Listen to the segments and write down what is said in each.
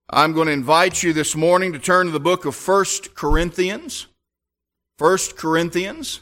I'm going to invite you this morning to turn to the book of 1 Corinthians. 1 Corinthians.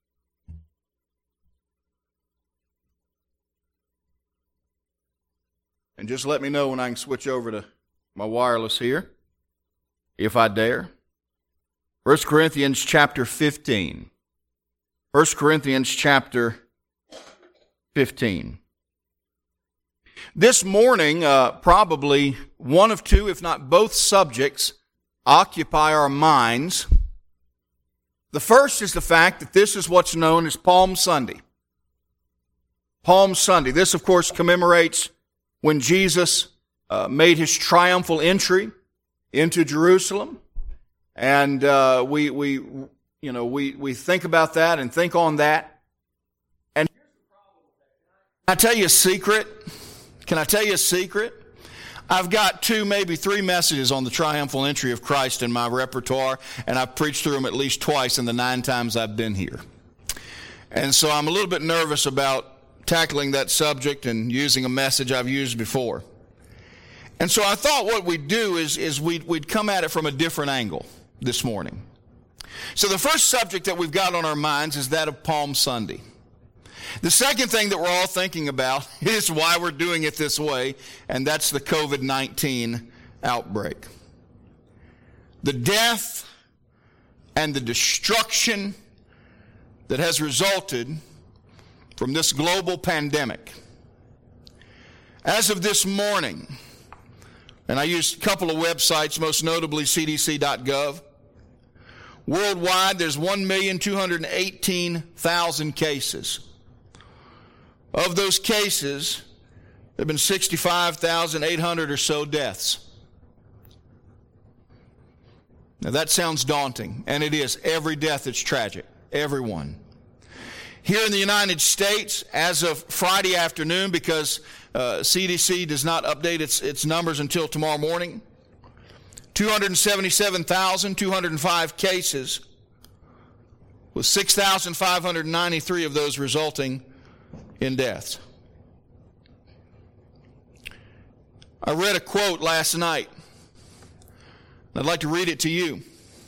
And just let me know when I can switch over to my wireless here, if I dare. 1 Corinthians chapter 15. 1 Corinthians chapter 15. This morning, probably one of two, if not both subjects, occupy our minds. The first is the fact that this is what's known as Palm Sunday. Palm Sunday. This, of course, commemorates when Jesus made his triumphal entry into Jerusalem. And we think about that and think on that. And can I tell you a secret? Can I tell you a secret? I've got 2, maybe 3 messages on the triumphal entry of Christ in my repertoire, and I've preached through them at least twice in the 9 times I've been here. And so I'm a little bit nervous about tackling that subject and using a message I've used before. And so I thought what we'd do is we'd come at it from a different angle this morning. So the first subject that we've got on our minds is that of Palm Sunday. The second thing that we're all thinking about is why we're doing it this way, and that's the COVID-19 outbreak. The death and the destruction that has resulted from this global pandemic. As of this morning, and I used a couple of websites, most notably CDC.gov, worldwide there's 1,218,000 cases. Of those cases, there have been 65,800 or so deaths. Now that sounds daunting, and it is. Every death is tragic. Every one. Here in the United States, as of Friday afternoon, because CDC does not update its numbers until tomorrow morning, 277,205 cases, with 6,593 of those resulting in deaths. I read a quote last night. I'd like to read it to you.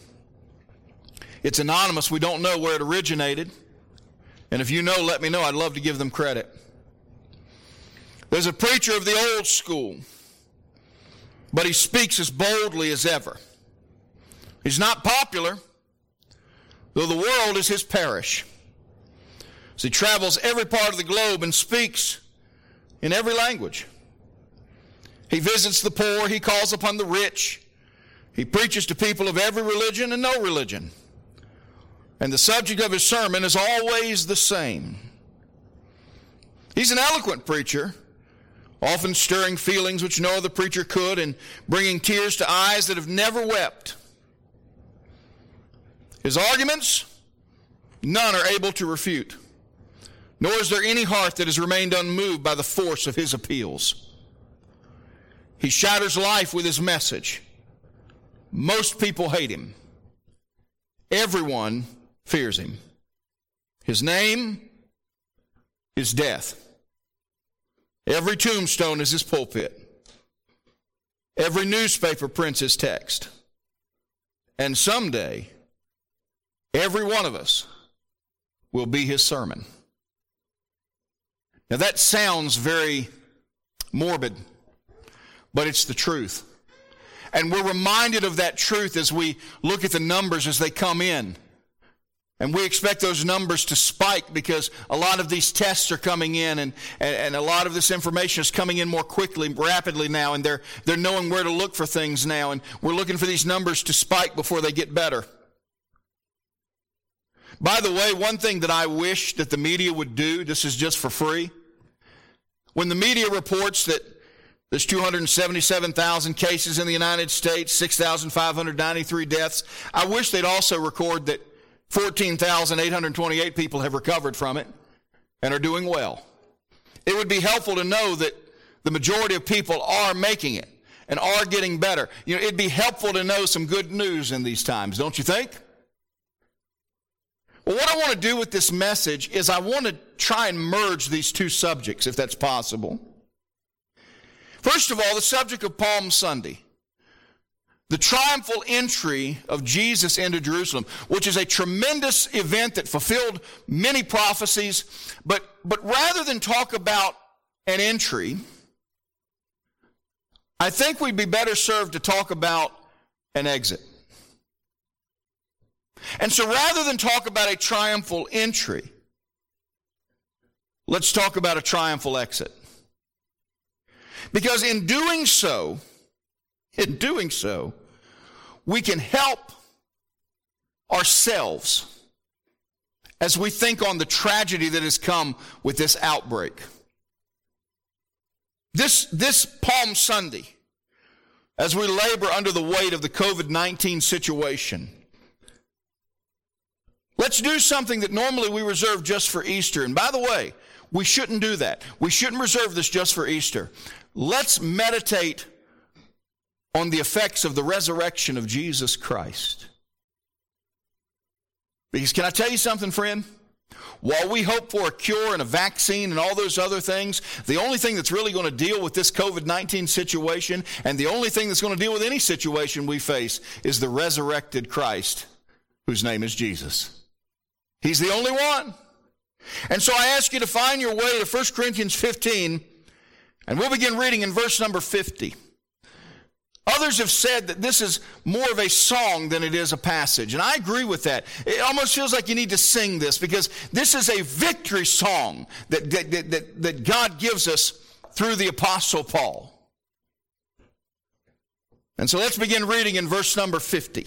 It's anonymous. We don't know where it originated. And if you know, let me know. I'd love to give them credit. There's a preacher of the old school, but he speaks as boldly as ever. He's not popular, though the world is his parish. So he travels every part of the globe and speaks in every language. He visits the poor, he calls upon the rich, he preaches to people of every religion and no religion. And the subject of his sermon is always the same. He's an eloquent preacher, often stirring feelings which no other preacher could and bringing tears to eyes that have never wept. His arguments, none are able to refute. Nor is there any heart that has remained unmoved by the force of his appeals. He shatters life with his message. Most people hate him. Everyone fears him. His name is death. Every tombstone is his pulpit. Every newspaper prints his text. And someday, every one of us will be his sermon. Now that sounds very morbid, but it's the truth. And we're reminded of that truth as we look at the numbers as they come in. And we expect those numbers to spike because a lot of these tests are coming in and a lot of this information is coming in more quickly, rapidly now, and they're knowing where to look for things now. And we're looking for these numbers to spike before they get better. By the way, one thing that I wish that the media would do, this is just for free, when the media reports that there's 277,000 cases in the United States, 6,593 deaths, I wish they'd also record that 14,828 people have recovered from it and are doing well. It would be helpful to know that the majority of people are making it and are getting better. You know, it'd be helpful to know some good news in these times, don't you think? Well, what I want to do with this message is I want to try and merge these two subjects, if that's possible. First of all, the subject of Palm Sunday. the triumphal entry of Jesus into Jerusalem, which is a tremendous event that fulfilled many prophecies. But rather than talk about an entry, I think we'd be better served to talk about an exit. And so rather than talk about a triumphal entry, let's talk about a triumphal exit. Because in doing so, we can help ourselves as we think on the tragedy that has come with this outbreak. This Palm Sunday, as we labor under the weight of the COVID-19 situation, let's do something that normally we reserve just for Easter. And by the way, we shouldn't do that. We shouldn't reserve this just for Easter. Let's meditate on the effects of the resurrection of Jesus Christ. Because can I tell you something, friend? While we hope for a cure and a vaccine and all those other things, the only thing that's really going to deal with this COVID-19 situation, and the only thing that's going to deal with any situation we face, is the resurrected Christ, whose name is Jesus. He's the only one. And so I ask you to find your way to 1 Corinthians 15, and we'll begin reading in verse number 50. Others have said that this is more of a song than it is a passage, and I agree with that. It almost feels like you need to sing this, because this is a victory song that God gives us through the Apostle Paul. And so let's begin reading in verse number 50.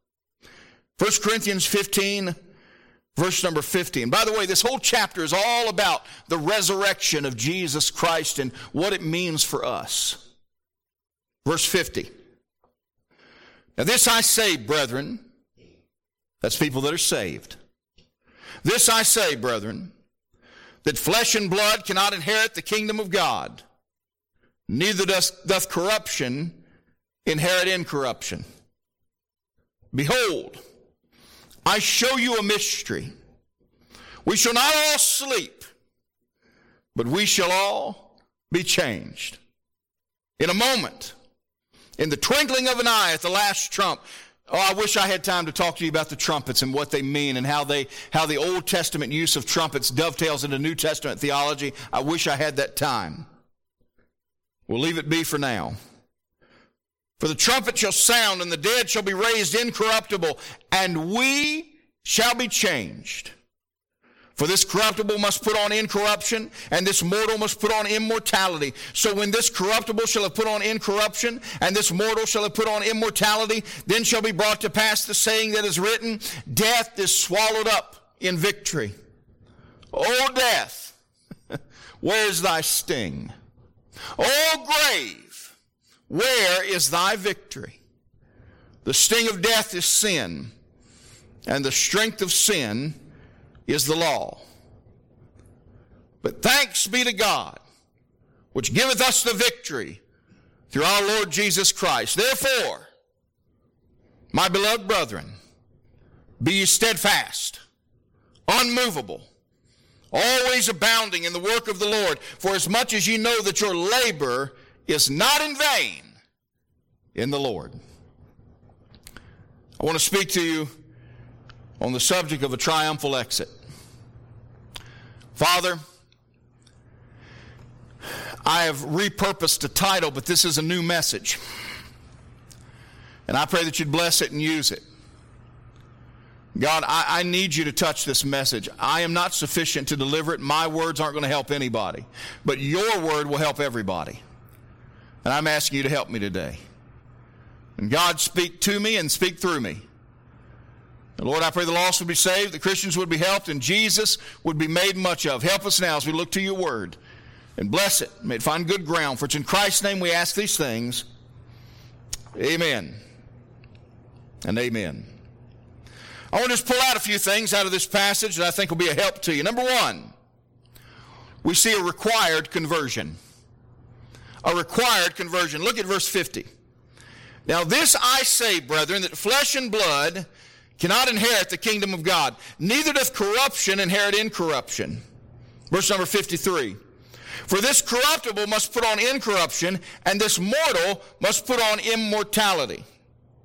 1 Corinthians 15, verse number 50. And by the way, this whole chapter is all about the resurrection of Jesus Christ and what it means for us. Verse 50. Now this I say, brethren, that's people that are saved. This I say, brethren, that flesh and blood cannot inherit the kingdom of God, neither doth corruption inherit incorruption. Behold, I show you a mystery. We shall not all sleep, but we shall all be changed. In a moment, in the twinkling of an eye, at the last trump. Oh, I wish I had time to talk to you about the trumpets and what they mean and how the Old Testament use of trumpets dovetails into New Testament theology. I wish I had that time. We'll leave it be for now. For the trumpet shall sound, and the dead shall be raised incorruptible, and we shall be changed. For this corruptible must put on incorruption, and this mortal must put on immortality. So when this corruptible shall have put on incorruption, and this mortal shall have put on immortality, then shall be brought to pass the saying that is written, death is swallowed up in victory. O death, where is thy sting? O grave, where is thy victory? The sting of death is sin, and the strength of sin is the law. But thanks be to God, which giveth us the victory through our Lord Jesus Christ. Therefore, my beloved brethren, be ye steadfast, unmovable, always abounding in the work of the Lord, for as much as ye know that your labor is not in vain in the Lord. I want to speak to you on the subject of a triumphal exit. Father, I have repurposed the title, but this is a new message. And I pray that you'd bless it and use it. God, I need you to touch this message. I am not sufficient to deliver it. My words aren't going to help anybody. But your word will help everybody. And I'm asking you to help me today. And God, speak to me and speak through me. Lord, I pray the lost would be saved, the Christians would be helped, and Jesus would be made much of. Help us now as we look to your word. And bless it. May it find good ground. For it's in Christ's name we ask these things. Amen. And amen. I want to just pull out a few things out of this passage that I think will be a help to you. Number one, we see a required conversion. A required conversion. Look at verse 50. Now this I say, brethren, that flesh and blood cannot inherit the kingdom of God, neither doth corruption inherit incorruption. Verse number 53. For this corruptible must put on incorruption, and this mortal must put on immortality.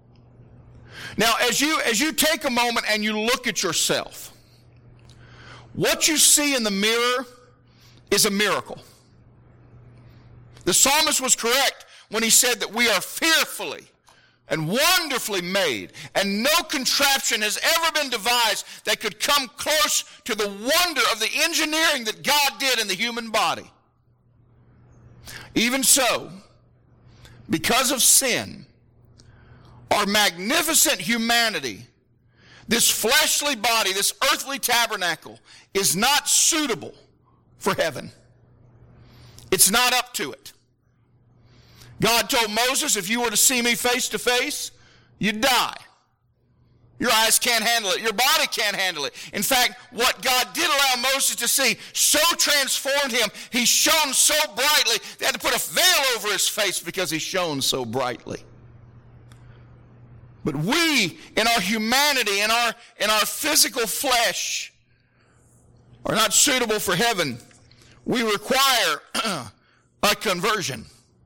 Now, as you take a moment and you look at yourself, what you see in the mirror is a miracle. The psalmist was correct when he said that we are fearfully and wonderfully made, and no contraption has ever been devised that could come close to the wonder of the engineering that God did in the human body. Even so, because of sin, our magnificent humanity, this fleshly body, this earthly tabernacle, is not suitable for heaven. It's not up to it. God told Moses, if you were to see me face to face, you'd die. Your eyes can't handle it. Your body can't handle it. In fact, what God did allow Moses to see so transformed him. He shone so brightly, they had to put a veil over his face because he shone so brightly. But we, in our humanity, in our physical flesh, are not suitable for heaven. We require a conversion.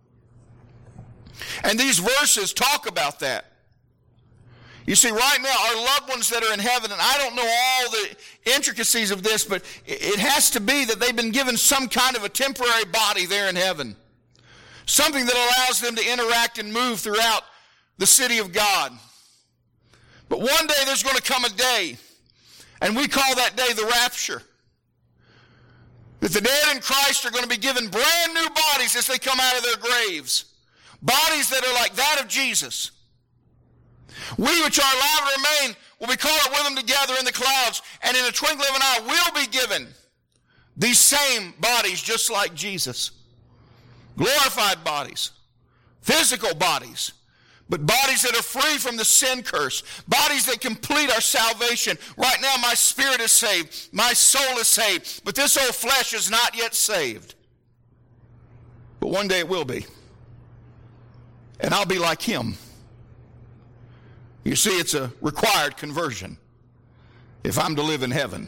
And these verses talk about that. You see, right now, our loved ones that are in heaven, and I don't know all the intricacies of this, but it has to be that they've been given some kind of a temporary body there in heaven. Something that allows them to interact and move throughout the city of God. But one day there's going to come a day, and we call that day the rapture. That the dead in Christ are going to be given brand new bodies as they come out of their graves. Bodies that are like that of Jesus. We which are alive and remain will be caught up with them together in the clouds, and in a twinkling of an eye will be given these same bodies just like Jesus. Glorified bodies, physical bodies, but bodies that are free from the sin curse, bodies that complete our salvation. Right now my spirit is saved, my soul is saved, but this old flesh is not yet saved. But one day it will be. And I'll be like him. You see, it's a required conversion if I'm to live in heaven.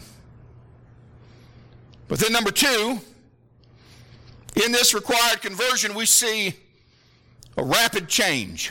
But then number two, in this required conversion, we see a rapid change.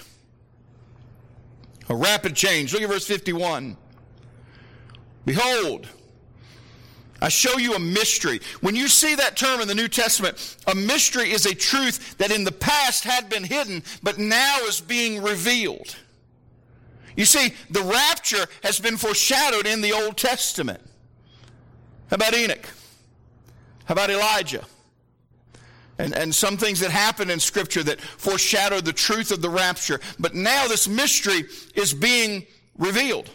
A rapid change. Look at verse 51. Behold, I show you a mystery. When you see that term in the New Testament, a mystery is a truth that in the past had been hidden, but now is being revealed. You see, the rapture has been foreshadowed in the Old Testament. How about Enoch? How about Elijah? And some things that happened in Scripture that foreshadowed the truth of the rapture. But now this mystery is being revealed.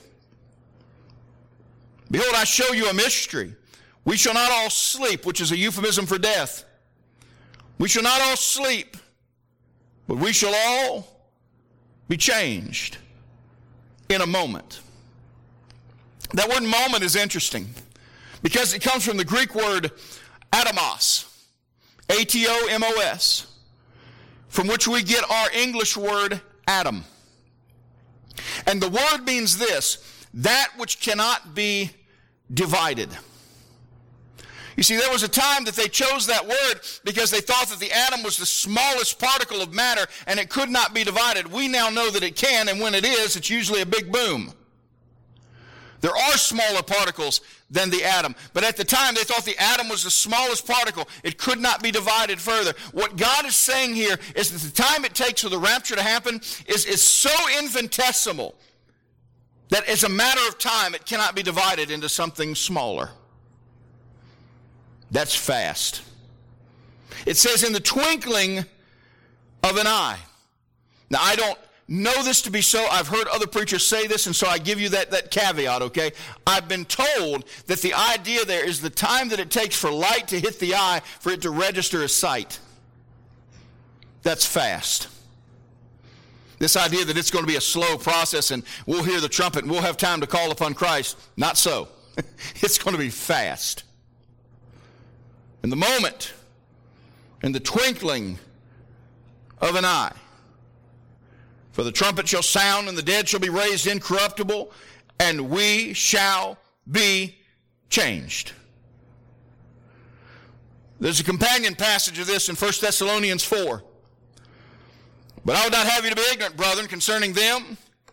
Behold, I show you a mystery. We shall not all sleep, which is a euphemism for death. We shall not all sleep, but we shall all be changed in a moment. That word moment is interesting because it comes from the Greek word atomos, A-T-O-M-O-S, from which we get our English word atom. And the word means this, that which cannot be divided. You see, there was a time that they chose that word because they thought that the atom was the smallest particle of matter and it could not be divided. We now know that it can, and when it is, it's usually a big boom. There are smaller particles than the atom, but at the time they thought the atom was the smallest particle. It could not be divided further. What God is saying here is that the time it takes for the rapture to happen is so infinitesimal that as a matter of time it cannot be divided into something smaller. That's fast. It says in the twinkling of an eye. Now, I don't know this to be so. I've heard other preachers say this, and so I give you that caveat, okay? I've been told that the idea there is the time that it takes for light to hit the eye for it to register as sight. That's fast. This idea that it's going to be a slow process and we'll hear the trumpet and we'll have time to call upon Christ, not so. It's going to be fast. In the moment, in the twinkling of an eye. For the trumpet shall sound, and the dead shall be raised incorruptible, and we shall be changed. There's a companion passage of this in 1 Thessalonians 4. But I would not have you to be ignorant, brethren, concerning them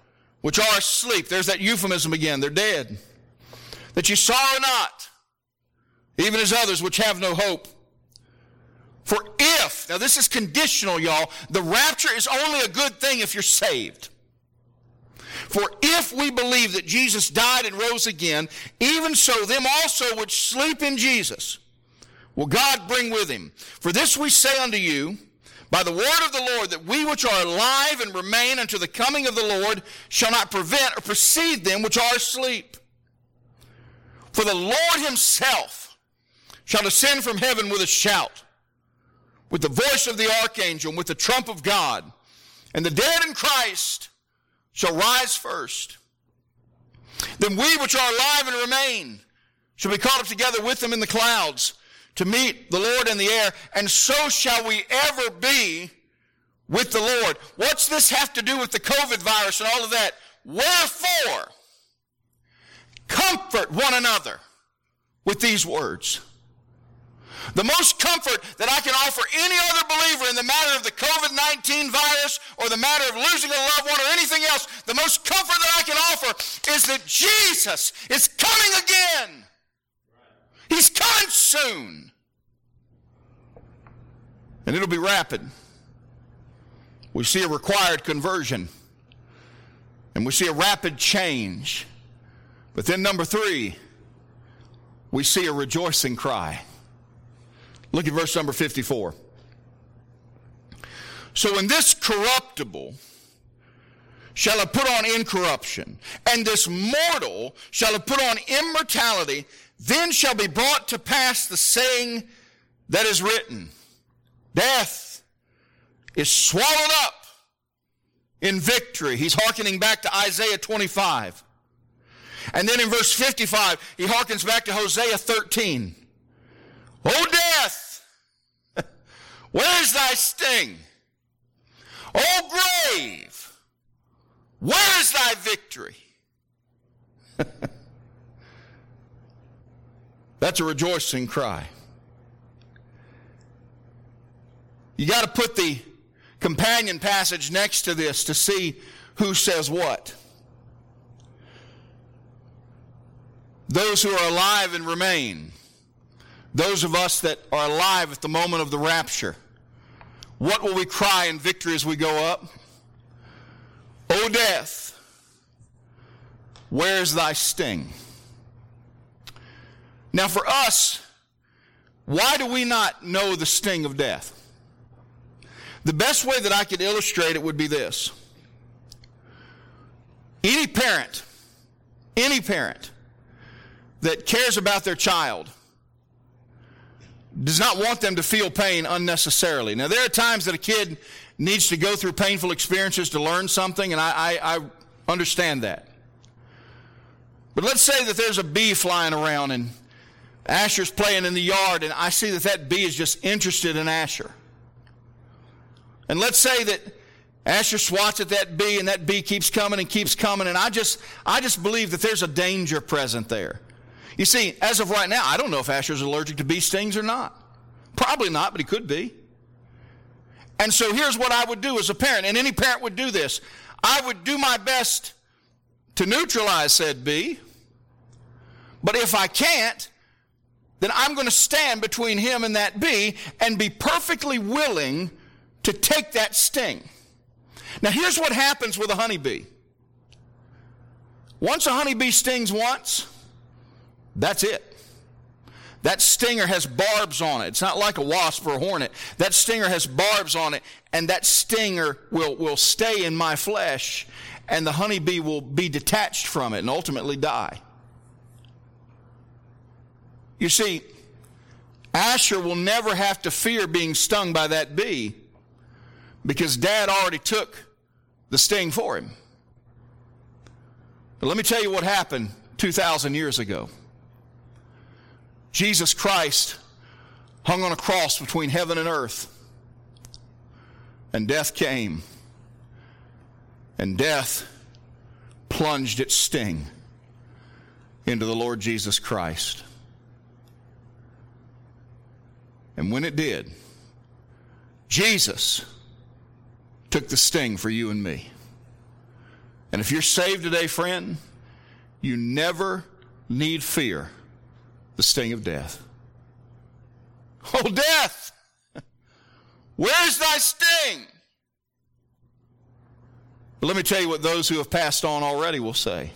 which are asleep. There's that euphemism again. They're dead. That ye sorrow not, even as others which have no hope. For if, now this is conditional, y'all, the rapture is only a good thing if you're saved. For if we believe that Jesus died and rose again, even so them also which sleep in Jesus will God bring with him. For this we say unto you, by the word of the Lord, that we which are alive and remain unto the coming of the Lord shall not prevent or precede them which are asleep. For the Lord himself shall descend from heaven with a shout, with the voice of the archangel, and with the trump of God. And the dead in Christ shall rise first. Then we which are alive and remain shall be caught up together with them in the clouds to meet the Lord in the air, and so shall we ever be with the Lord. What's this have to do with the COVID virus and all of that? Wherefore, comfort one another with these words. The most comfort that I can offer any other believer in the matter of the COVID-19 virus or the matter of losing a loved one or anything else, the most comfort that I can offer is that Jesus is coming again. He's coming soon. And it'll be rapid. We see a required conversion. And we see a rapid change. But then number 3, we see a rejoicing cry. Look at verse number 54. So in this corruptible shall have put on incorruption, and this mortal shall have put on immortality, then shall be brought to pass the saying that is written, death is swallowed up in victory. He's hearkening back to Isaiah 25. And then in verse 55, he hearkens back to Hosea 13. O death, where is thy sting? O grave, where is thy victory? That's a rejoicing cry. You got to put the companion passage next to this to see who says what. Those who are alive and remain. Those of us that are alive at the moment of the rapture. What will we cry in victory as we go up? O death, where is thy sting? Now for us, why do we not know the sting of death? The best way that I could illustrate it would be this. Any parent that cares about their child does not want them to feel pain unnecessarily. Now, there are times that a kid needs to go through painful experiences to learn something, and I understand that. But let's say that there's a bee flying around, and Asher's playing in the yard, and I see that that bee is just interested in Asher. And let's say that Asher swats at that bee, and that bee keeps coming, and I just believe that there's a danger present there. You see, as of right now, I don't know if Asher's allergic to bee stings or not. Probably not, but he could be. And so here's what I would do as a parent, and any parent would do this. I would do my best to neutralize said bee, but if I can't, then I'm going to stand between him and that bee and be perfectly willing to take that sting. Now here's what happens with a honeybee. Once a honeybee stings once, that's it. That stinger has barbs on it. It's not like a wasp or a hornet. That stinger has barbs on it, and that stinger will stay in my flesh, and the honeybee will be detached from it and ultimately die. You see, Asher will never have to fear being stung by that bee because Dad already took the sting for him. But let me tell you what happened 2,000 years ago. Jesus Christ hung on a cross between heaven and earth. And death came. And death plunged its sting into the Lord Jesus Christ. And when it did, Jesus took the sting for you and me. And if you're saved today, friend, you never need fear the sting of death. Oh, death, where's thy sting? But let me tell you what those who have passed on already will say.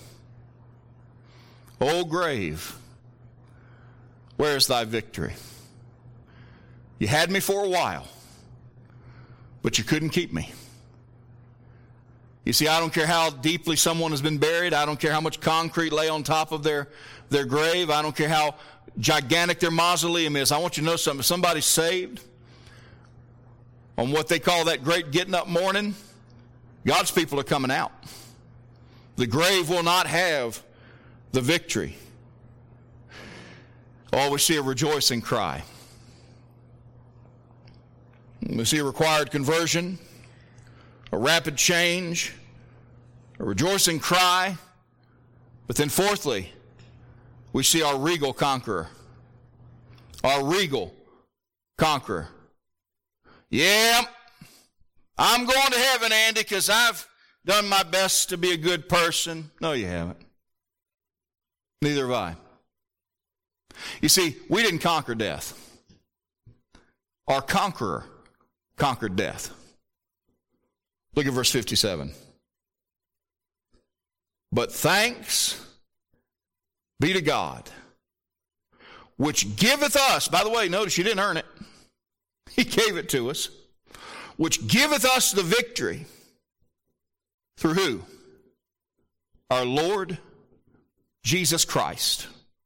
O grave, where is thy victory? You had me for a while, but you couldn't keep me. You see, I don't care how deeply someone has been buried. I don't care how much concrete lay on top of their grave. I don't care how gigantic their mausoleum is. I want you to know something. If somebody's saved on what they call that great getting up morning, God's people are coming out. The grave will not have the victory. Oh, we see a rejoicing cry. We see a required conversion, a rapid change, a rejoicing cry. But then fourthly, we see our regal conqueror. Our regal conqueror. Yeah, I'm going to heaven, Andy, because I've done my best to be a good person. No, you haven't. Neither have I. You see, we didn't conquer death. Our conqueror conquered death. Look at verse 57. But thanks be to God, which giveth us, by the way, notice you didn't earn it. He gave it to us. Which giveth us the victory. Through who? Our Lord Jesus Christ.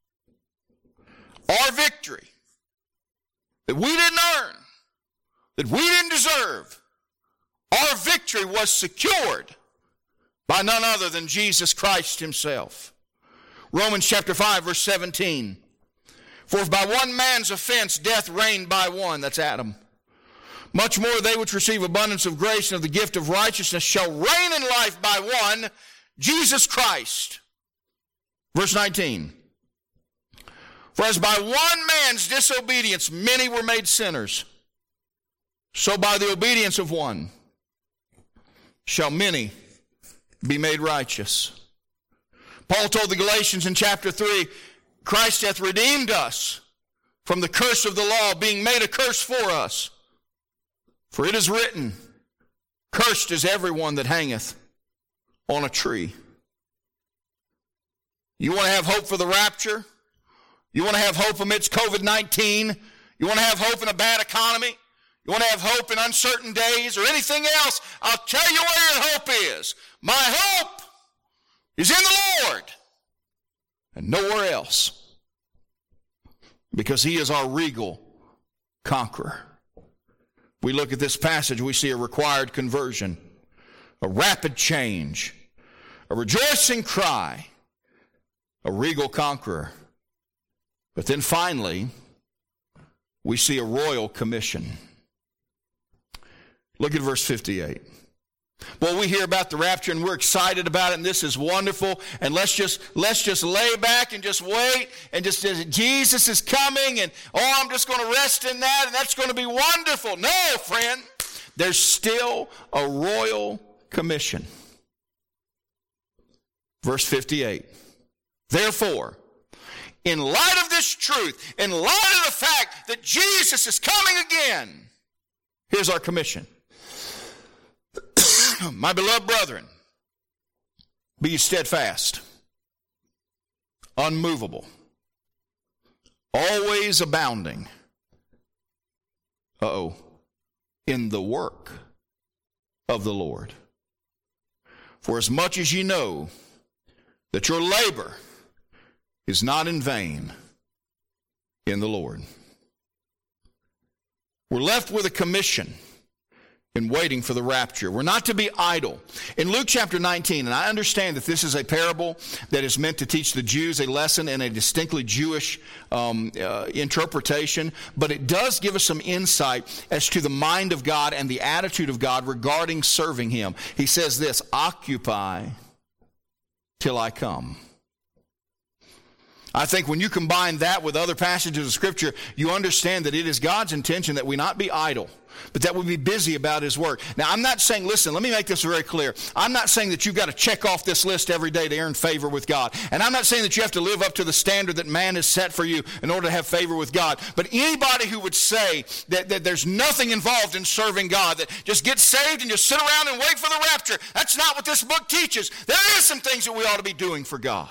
Our victory that we didn't earn, that we didn't deserve, our victory was secured by none other than Jesus Christ himself. Romans chapter 5, verse 17. For if by one man's offense death reigned by one, that's Adam, much more they which receive abundance of grace and of the gift of righteousness shall reign in life by one, Jesus Christ. Verse 19. For as by one man's disobedience many were made sinners, so by the obedience of one shall many be made righteous. Paul told the Galatians in chapter 3, Christ hath redeemed us from the curse of the law, being made a curse for us. For it is written, cursed is everyone that hangeth on a tree. You want to have hope for the rapture? You want to have hope amidst COVID-19? You want to have hope in a bad economy? You want to have hope in uncertain days or anything else? I'll tell you where your hope is. My hope is in the Lord and nowhere else, because he is our regal conqueror. We look at this passage, we see a required conversion, a rapid change, a rejoicing cry, a regal conqueror. But then finally, we see a royal commission. Look at verse 58. Well, we hear about the rapture and we're excited about it, and this is wonderful, and let's just lay back and just wait, and just Jesus is coming, and I'm just going to rest in that, and that's going to be wonderful. No, friend, there's still a royal commission. Verse 58. Therefore, in light of this truth, in light of the fact that Jesus is coming again, here's our commission. My beloved brethren, be ye steadfast, unmovable, always abounding, in the work of the Lord. For as much as ye know that your labor is not in vain in the Lord. We're left with a commission in waiting for the rapture. We're not to be idle. In Luke chapter 19, and I understand that this is a parable that is meant to teach the Jews a lesson in a distinctly Jewish interpretation, but it does give us some insight as to the mind of God and the attitude of God regarding serving him. He says this, occupy till I come. I think when you combine that with other passages of Scripture, you understand that it is God's intention that we not be idle, but that we be busy about His work. Now, I'm not saying, listen, let me make this very clear. I'm not saying that you've got to check off this list every day to earn favor with God. And I'm not saying that you have to live up to the standard that man has set for you in order to have favor with God. But anybody who would say that there's nothing involved in serving God, that just get saved and just sit around and wait for the rapture, that's not what this book teaches. There is some things that we ought to be doing for God.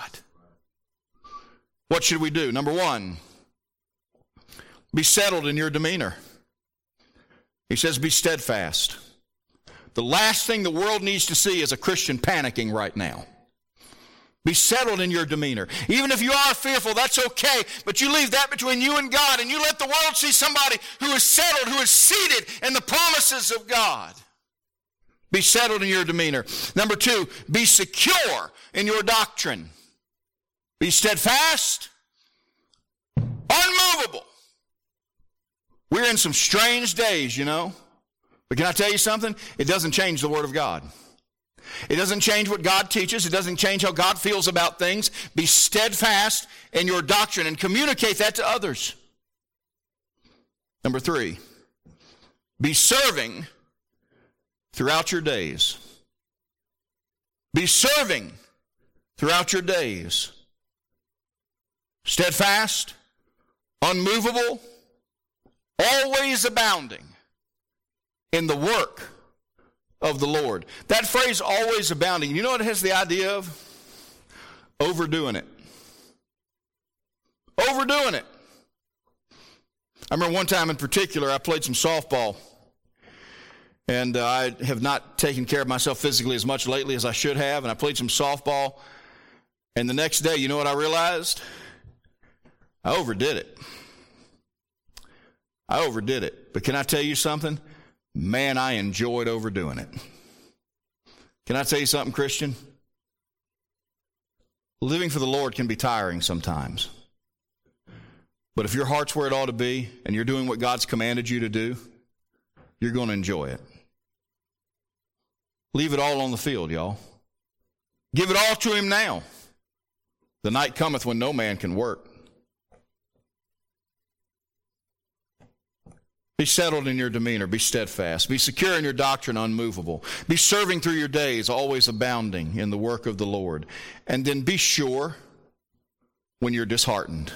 What should we do? Number one, be settled in your demeanor. He says, be steadfast. The last thing the world needs to see is a Christian panicking right now. Be settled in your demeanor. Even if you are fearful, that's okay, but you leave that between you and God, and you let the world see somebody who is settled, who is seated in the promises of God. Be settled in your demeanor. Number two, be secure in your doctrine. Be steadfast, unmovable. We're in some strange days, you know. But can I tell you something? It doesn't change the Word of God. It doesn't change what God teaches. It doesn't change how God feels about things. Be steadfast in your doctrine and communicate that to others. Number three, be serving throughout your days. Be serving throughout your days. Steadfast, unmovable, always abounding in the work of the Lord. That phrase, always abounding, you know what it has the idea of? Overdoing it. Overdoing it. I remember one time in particular, I played some softball, and I have not taken care of myself physically as much lately as I should have, and I played some softball, and the next day, you know what I realized? I overdid it. I overdid it. But can I tell you something? Man, I enjoyed overdoing it. Can I tell you something, Christian? Living for the Lord can be tiring sometimes. But if your heart's where it ought to be, and you're doing what God's commanded you to do, you're going to enjoy it. Leave it all on the field, y'all. Give it all to Him now. The night cometh when no man can work. Be settled in your demeanor. Be steadfast. Be secure in your doctrine, unmovable. Be serving through your days, always abounding in the work of the Lord. And then be sure when you're disheartened.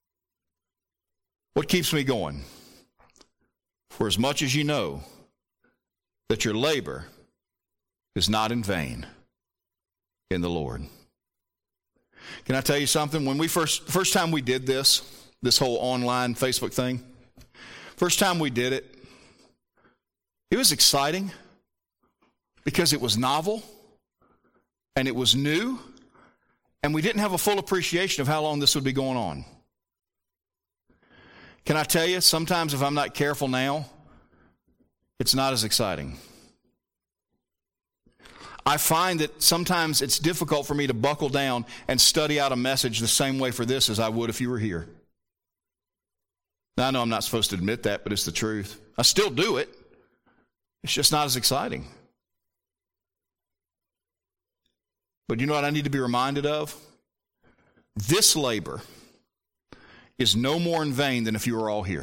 What keeps me going? For as much as you know that your labor is not in vain in the Lord. Can I tell you something? When we first time we did this whole online Facebook thing, first time we did it, it was exciting because it was novel and it was new, and we didn't have a full appreciation of how long this would be going on. Can I tell you, sometimes if I'm not careful now, it's not as exciting. I find that sometimes it's difficult for me to buckle down and study out a message the same way for this as I would if you were here. Now, I know I'm not supposed to admit that, but it's the truth. I still do it. It's just not as exciting. But you know what I need to be reminded of? This labor is no more in vain than if you were all here.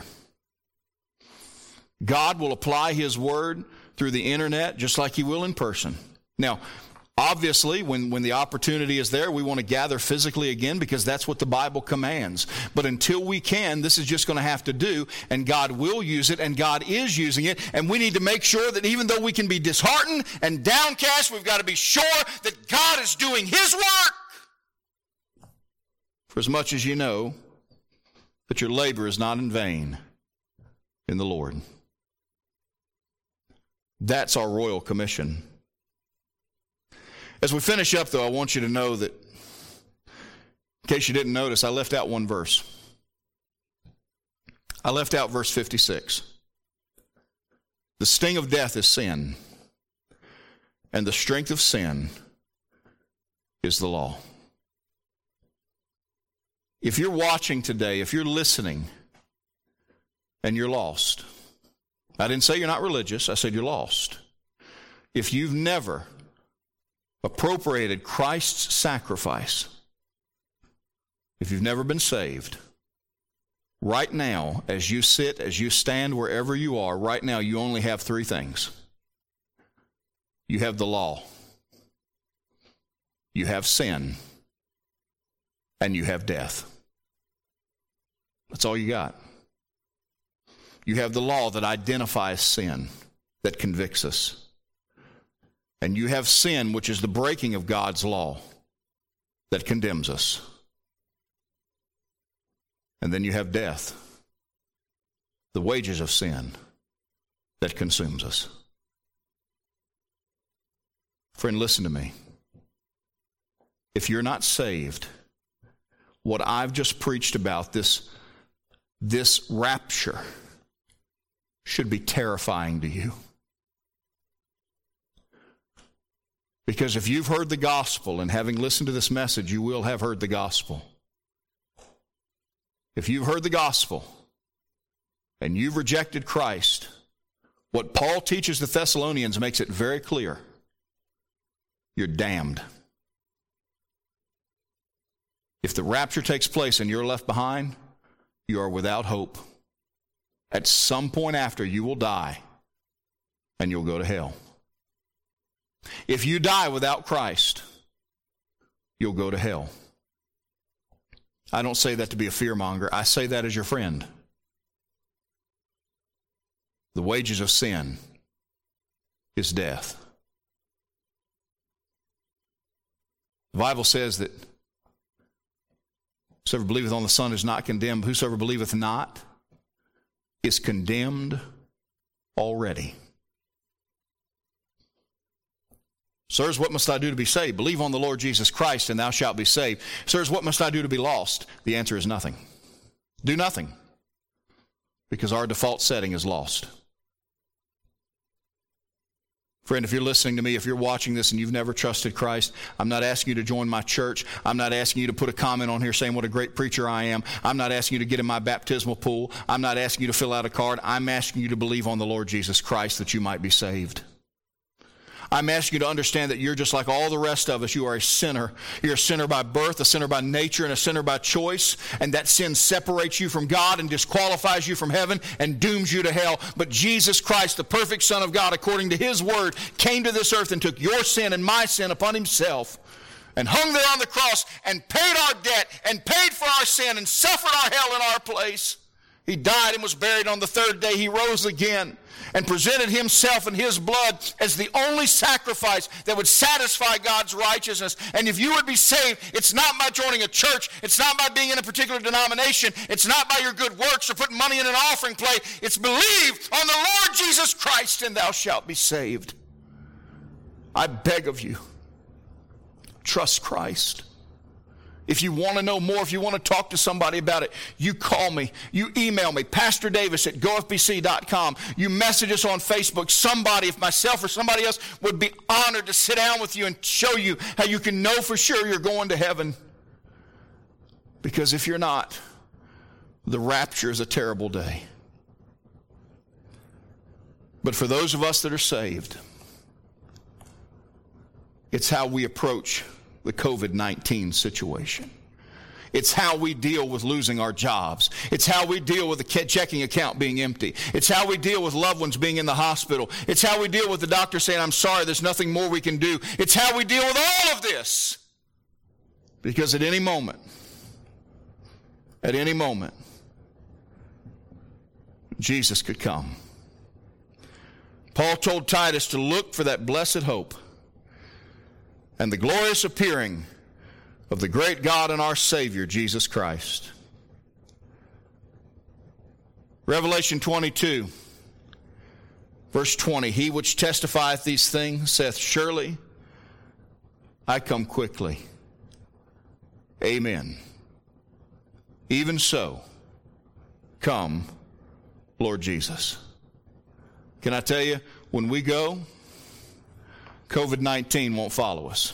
God will apply His word through the internet just like He will in person. Now, obviously, when the opportunity is there, we want to gather physically again because that's what the Bible commands. But until we can, this is just going to have to do, and God will use it, and God is using it, and we need to make sure that even though we can be disheartened and downcast, we've got to be sure that God is doing His work. For as much as you know that your labor is not in vain in the Lord. That's our royal commission. As we finish up, though, I want you to know that, in case you didn't notice, I left out one verse. I left out verse 56. The sting of death is sin, and the strength of sin is the law. If you're watching today, if you're listening, and you're lost, I didn't say you're not religious, I said you're lost. If you've never appropriated Christ's sacrifice if you've never been saved, right now, as you sit, as you stand, wherever you are, right now you only have three things. You have the law, you have sin, and you have death. That's all you got. You have the law that identifies sin, that convicts us. And you have sin, which is the breaking of God's law, that condemns us. And then you have death, the wages of sin, that consumes us. Friend, listen to me. If you're not saved, what I've just preached about, this rapture, should be terrifying to you. Because if you've heard the gospel, and having listened to this message, you will have heard the gospel. If you've heard the gospel and you've rejected Christ, what Paul teaches the Thessalonians makes it very clear. You're damned. If the rapture takes place and you're left behind, you are without hope. At some point after, you will die and you'll go to hell. If you die without Christ, you'll go to hell. I don't say that to be a fearmonger. I say that as your friend. The wages of sin is death. The Bible says that whosoever believeth on the Son is not condemned. Whosoever believeth not is condemned already. Sirs, what must I do to be saved? Believe on the Lord Jesus Christ, and thou shalt be saved. Sirs, what must I do to be lost? The answer is nothing. Do nothing. Because our default setting is lost. Friend, if you're listening to me, if you're watching this and you've never trusted Christ, I'm not asking you to join my church. I'm not asking you to put a comment on here saying what a great preacher I am. I'm not asking you to get in my baptismal pool. I'm not asking you to fill out a card. I'm asking you to believe on the Lord Jesus Christ that you might be saved. I'm asking you to understand that you're just like all the rest of us. You are a sinner. You're a sinner by birth, a sinner by nature, and a sinner by choice. And that sin separates you from God and disqualifies you from heaven and dooms you to hell. But Jesus Christ, the perfect Son of God, according to His Word, came to this earth and took your sin and my sin upon Himself and hung there on the cross and paid our debt and paid for our sin and suffered our hell in our place. He died and was buried. On the third day He rose again and presented Himself and His blood as the only sacrifice that would satisfy God's righteousness. And if you would be saved, it's not by joining a church. It's not by being in a particular denomination. It's not by your good works or putting money in an offering plate. It's believe on the Lord Jesus Christ and thou shalt be saved. I beg of you, trust Christ. If you want to know more, if you want to talk to somebody about it, you call me, you email me, Pastor Davis at gofbc.com. You message us on Facebook. Somebody, if myself or somebody else, would be honored to sit down with you and show you how you can know for sure you're going to heaven. Because if you're not, the rapture is a terrible day. But for those of us that are saved, it's how we approach the COVID-19 situation. It's how we deal with losing our jobs. It's how we deal with the checking account being empty. It's how we deal with loved ones being in the hospital. It's how we deal with the doctor saying, I'm sorry, there's nothing more we can do. It's how we deal with all of this. Because at any moment, Jesus could come. Paul told Titus to look for that blessed hope and the glorious appearing of the great God and our Savior, Jesus Christ. Revelation 22, verse 20, He which testifieth these things saith, Surely I come quickly. Amen. Even so, come, Lord Jesus. Can I tell you, when we go, COVID-19 won't follow us.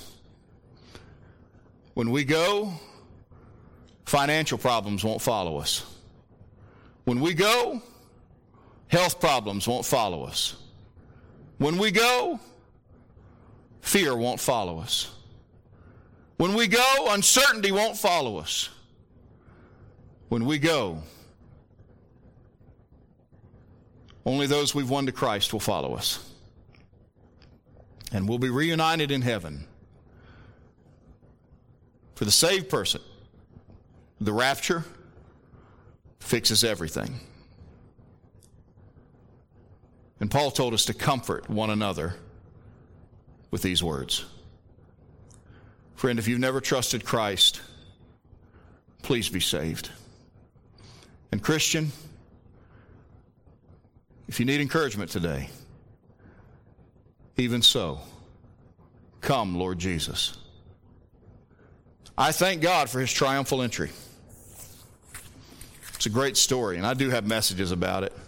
When we go, financial problems won't follow us. When we go, health problems won't follow us. When we go, fear won't follow us. When we go, uncertainty won't follow us. When we go, only those we've won to Christ will follow us. And we'll be reunited in heaven. For the saved person, the rapture fixes everything. And Paul told us to comfort one another with these words. Friend, if you've never trusted Christ, please be saved. And Christian, if you need encouragement today, even so, come, Lord Jesus. I thank God for his triumphal entry. It's a great story, and I do have messages about it.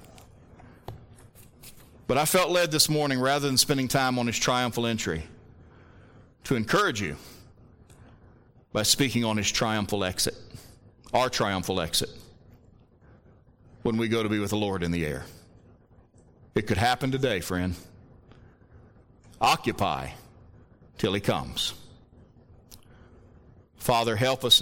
But I felt led this morning, rather than spending time on his triumphal entry, to encourage you by speaking on his triumphal exit, our triumphal exit, when we go to be with the Lord in the air. It could happen today, friend. Occupy till he comes. Father, help us